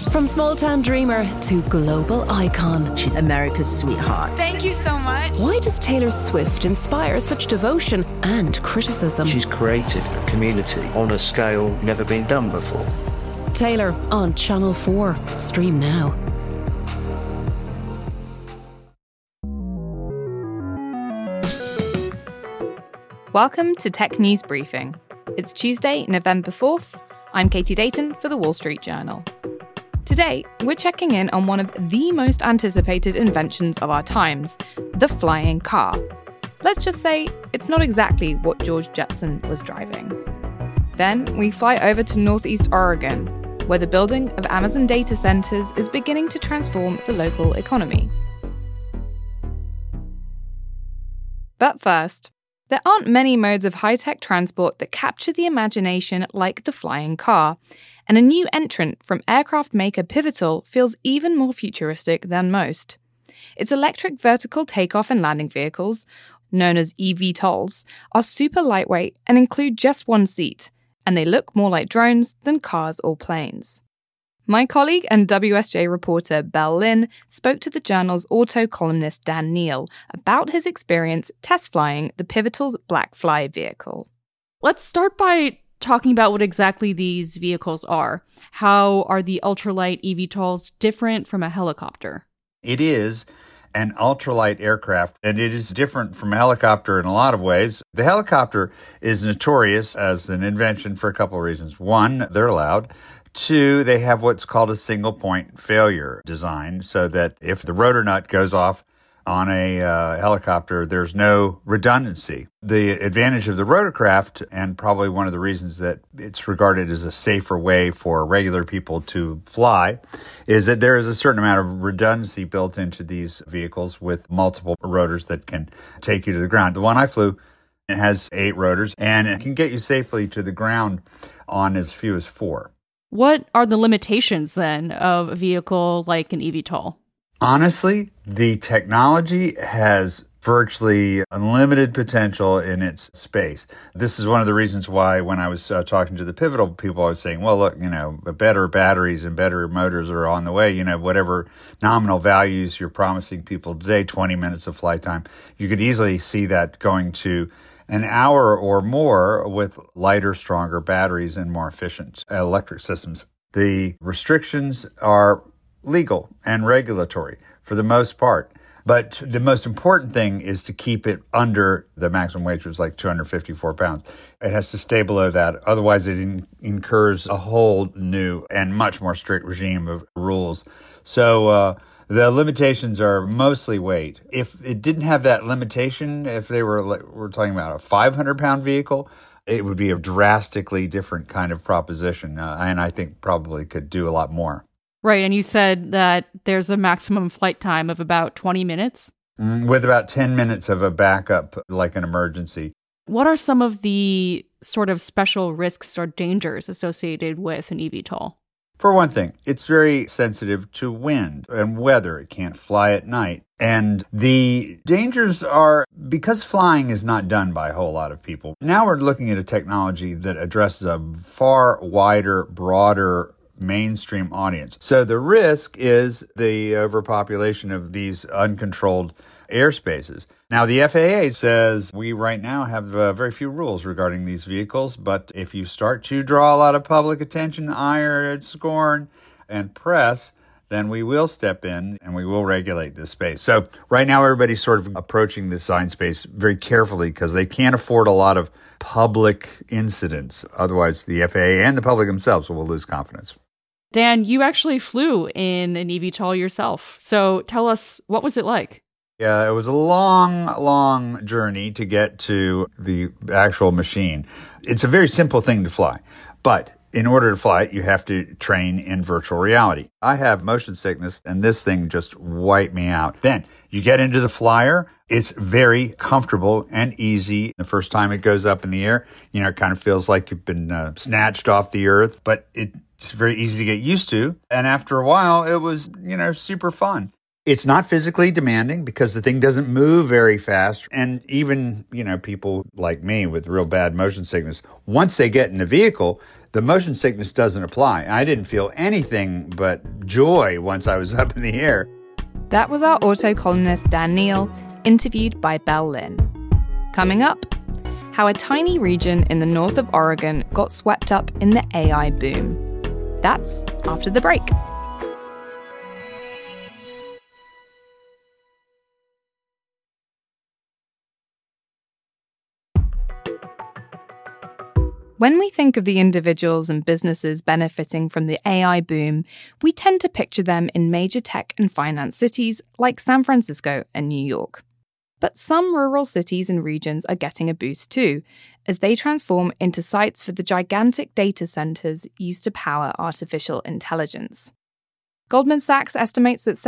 From small-town dreamer to global icon. She's America's sweetheart. Thank you so much. Why does Taylor Swift inspire such devotion and criticism? She's created a community on a scale never been done before. Taylor on Channel 4. Stream now. Welcome to Tech News Briefing. It's Tuesday, November 4th. I'm Katie Dayton for The Wall Street Journal. Today, we're checking in on one of the most anticipated inventions of our times, the flying car. Let's just say it's not exactly what George Jetson was driving. Then we fly over to Northeast Oregon, where the building of Amazon data centers is beginning to transform the local economy. But first, there aren't many modes of high-tech transport that capture the imagination like the flying car, and a new entrant from aircraft maker Pivotal feels even more futuristic than most. Its electric vertical takeoff and landing vehicles, known as eVTOLs, are super lightweight and include just one seat, and they look more like drones than cars or planes. My colleague and WSJ reporter Belle Lynn spoke to the journal's auto columnist Dan Neal about his experience test flying the Pivotal's Blackfly vehicle. Let's start by talking about what exactly these vehicles are. How are the ultralight eVTOLs different from a helicopter? It is an ultralight aircraft, and it is different from a helicopter in a lot of ways. The helicopter is notorious as an invention for a couple of reasons. One, they're loud. Two, they have what's called a single point failure design, so that if the rotor nut goes off on a helicopter, there's no redundancy. The advantage of the rotorcraft, and probably one of the reasons that it's regarded as a safer way for regular people to fly, is that there is a certain amount of redundancy built into these vehicles with multiple rotors that can take you to the ground. The one I flew, it has 8 rotors, and it can get you safely to the ground on as few as 4. What are the limitations, then, of a vehicle like an eVTOL? Honestly, the technology has virtually unlimited potential in its space. This is one of the reasons why when I was talking to the Pivotal people, I was saying, well, look, better batteries and better motors are on the way. Whatever nominal values you're promising people today, 20 minutes of flight time, you could easily see that going to an hour or more with lighter, stronger batteries and more efficient electric systems. The restrictions are legal and regulatory for the most part. But the most important thing is to keep it under the maximum weight, which is like 254 pounds. It has to stay below that. Otherwise, it incurs a whole new and much more strict regime of rules. So the limitations are mostly weight. If it didn't have that limitation, if we're talking about a 500-pound vehicle, it would be a drastically different kind of proposition. And I think probably could do a lot more. Right, and you said that there's a maximum flight time of about 20 minutes? With about 10 minutes of a backup, like an emergency. What are some of the sort of special risks or dangers associated with an eVTOL? For one thing, it's very sensitive to wind and weather. It can't fly at night. And the dangers are, because flying is not done by a whole lot of people, now we're looking at a technology that addresses a far wider, broader mainstream audience. So the risk is the overpopulation of these uncontrolled airspaces. Now, the FAA says we right now have very few rules regarding these vehicles, but if you start to draw a lot of public attention, ire, scorn, and press, then we will step in and we will regulate this space. So right now, everybody's sort of approaching this sign space very carefully because they can't afford a lot of public incidents. Otherwise, the FAA and the public themselves will lose confidence. Dan, you actually flew in an eVTOL yourself. So tell us, what was it like? Yeah, it was a long journey to get to the actual machine. It's a very simple thing to fly, but in order to fly it, you have to train in virtual reality. I have motion sickness, and this thing just wiped me out. Then you get into the flyer. It's very comfortable and easy. The first time it goes up in the air, it kind of feels like you've been snatched off the earth, but it's very easy to get used to. And after a while, it was, super fun. It's not physically demanding because the thing doesn't move very fast. And even, people like me with real bad motion sickness, once they get in the vehicle, the motion sickness doesn't apply. I didn't feel anything but joy once I was up in the air. That was our auto columnist Dan Neal, interviewed by Belle Lynn. Coming up, how a tiny region in the north of Oregon got swept up in the AI boom. That's after the break. When we think of the individuals and businesses benefiting from the AI boom, we tend to picture them in major tech and finance cities like San Francisco and New York. But some rural cities and regions are getting a boost too, as they transform into sites for the gigantic data centers used to power artificial intelligence. Goldman Sachs estimates that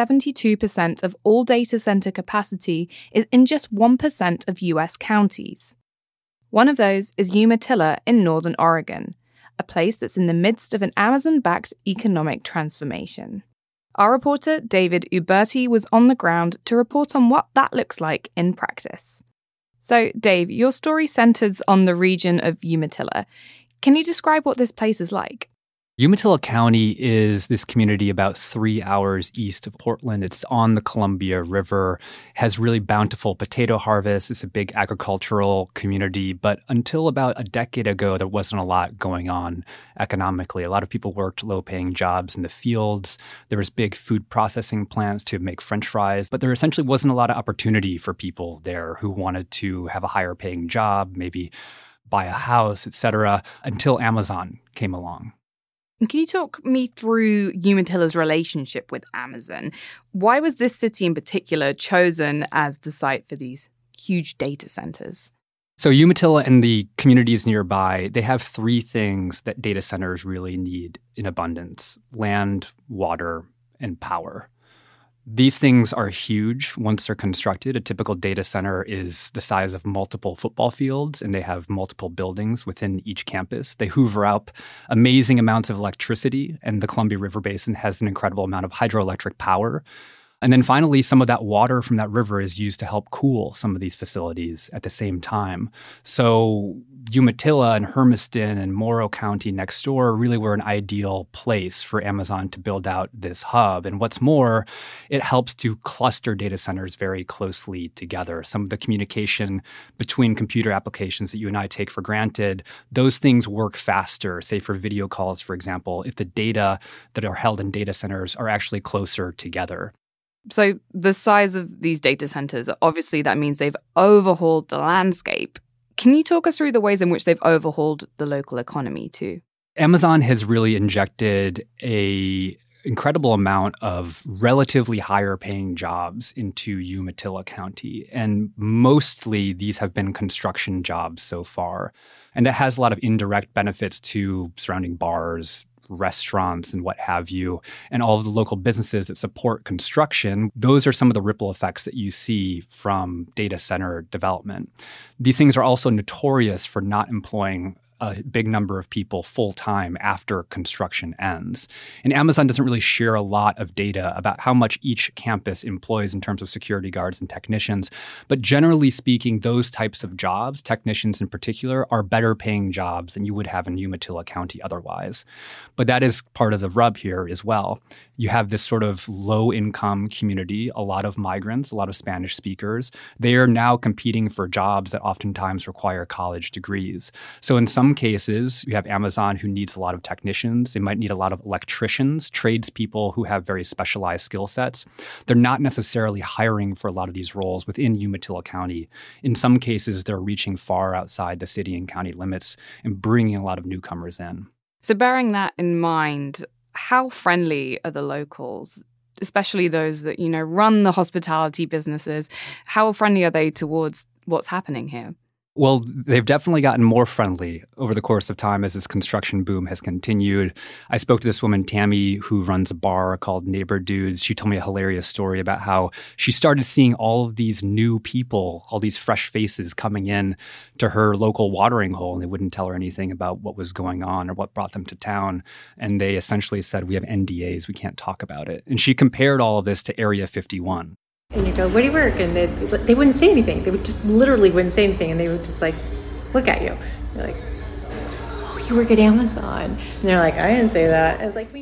72% of all data center capacity is in just 1% of US counties. One of those is Umatilla in northern Oregon, a place that's in the midst of an Amazon-backed economic transformation. Our reporter, David Uberti, was on the ground to report on what that looks like in practice. So, Dave, your story centers on the region of Umatilla. Can you describe what this place is like? Umatilla County is this community about 3 hours east of Portland. It's on the Columbia River, has really bountiful potato harvests. It's a big agricultural community. But until about a decade ago, there wasn't a lot going on economically. A lot of people worked low-paying jobs in the fields. There was big food processing plants to make French fries. But there essentially wasn't a lot of opportunity for people there who wanted to have a higher-paying job, maybe buy a house, etc., until Amazon came along. Can you talk me through Umatilla's relationship with Amazon? Why was this city in particular chosen as the site for these huge data centers? So Umatilla and the communities nearby, they have three things that data centers really need in abundance: land, water, and power. These things are huge once they're constructed. A typical data center is the size of multiple football fields, and they have multiple buildings within each campus. They hoover up amazing amounts of electricity, and the Columbia River Basin has an incredible amount of hydroelectric power. And then finally, some of that water from that river is used to help cool some of these facilities at the same time. So Umatilla and Hermiston and Morrow County next door really were an ideal place for Amazon to build out this hub. And what's more, it helps to cluster data centers very closely together. Some of the communication between computer applications that you and I take for granted, those things work faster, say for video calls, for example, if the data that are held in data centers are actually closer together. So the size of these data centers, obviously that means they've overhauled the landscape. Can you talk us through the ways in which they've overhauled the local economy too? Amazon has really injected an incredible amount of relatively higher paying jobs into Umatilla County. And mostly these have been construction jobs so far. And that has a lot of indirect benefits to surrounding bars, restaurants, and what have you, and all of the local businesses that support construction. Those are some of the ripple effects that you see from data center development. These things are also notorious for not employing a big number of people full-time after construction ends. And Amazon doesn't really share a lot of data about how much each campus employs in terms of security guards and technicians. But generally speaking, those types of jobs, technicians in particular, are better paying jobs than you would have in Umatilla County otherwise. But that is part of the rub here as well. You have this sort of low-income community, a lot of migrants, a lot of Spanish speakers. They are now competing for jobs that oftentimes require college degrees. So in some cases, you have Amazon who needs a lot of technicians. They might need a lot of electricians, tradespeople who have very specialized skill sets. They're not necessarily hiring for a lot of these roles within Umatilla County. In some cases, they're reaching far outside the city and county limits and bringing a lot of newcomers in. So bearing that in mind, how friendly are the locals, especially those that, run the hospitality businesses? How friendly are they towards what's happening here? Well, they've definitely gotten more friendly over the course of time as this construction boom has continued. I spoke to this woman, Tammy, who runs a bar called Neighbor Dudes. She told me a hilarious story about how she started seeing all of these new people, all these fresh faces coming in to her local watering hole, and they wouldn't tell her anything about what was going on or what brought them to town. And they essentially said, we have NDAs, we can't talk about it. And she compared all of this to Area 51. And you go, where do you work? And they wouldn't say anything. They would just literally wouldn't say anything. And they would just look at you. You're like, oh, you work at Amazon. And they're like, I didn't say that. I was like, we know it's out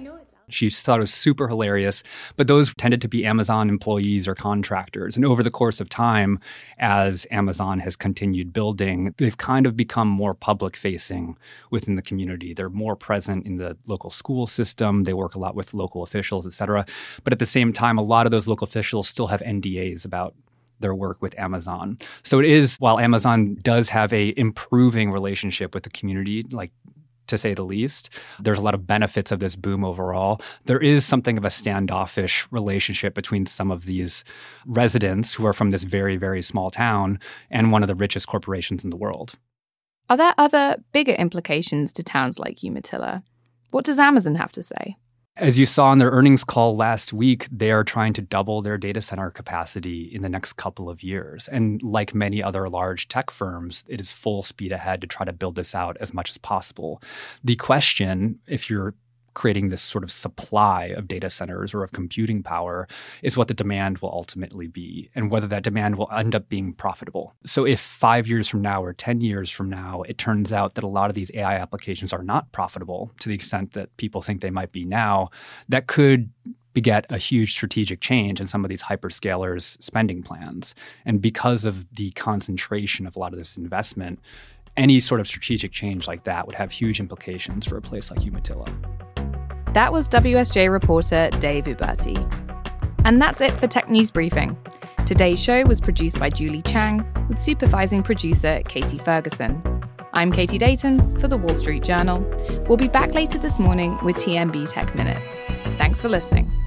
She thought it was super hilarious, but those tended to be Amazon employees or contractors. And over the course of time, as Amazon has continued building, they've kind of become more public-facing within the community. They're more present in the local school system. They work a lot with local officials, et cetera. But at the same time, a lot of those local officials still have NDAs about their work with Amazon. So it is, while Amazon does have a improving relationship with the community, like to say the least, there's a lot of benefits of this boom overall. There is something of a standoffish relationship between some of these residents who are from this very, very small town and one of the richest corporations in the world. Are there other bigger implications to towns like Umatilla? What does Amazon have to say? As you saw in their earnings call last week, they are trying to double their data center capacity in the next couple of years. And like many other large tech firms, it is full speed ahead to try to build this out as much as possible. The question, if you're creating this sort of supply of data centers or of computing power, is what the demand will ultimately be and whether that demand will end up being profitable. So if 5 years from now or 10 years from now, it turns out that a lot of these AI applications are not profitable to the extent that people think they might be now, that could beget a huge strategic change in some of these hyperscalers' spending plans. And because of the concentration of a lot of this investment, any sort of strategic change like that would have huge implications for a place like Umatilla. That was WSJ reporter Dave Ubati. And that's it for Tech News Briefing. Today's show was produced by Julie Chang, with supervising producer Katie Ferguson. I'm Katie Dayton for The Wall Street Journal. We'll be back later this morning with TMB Tech Minute. Thanks for listening.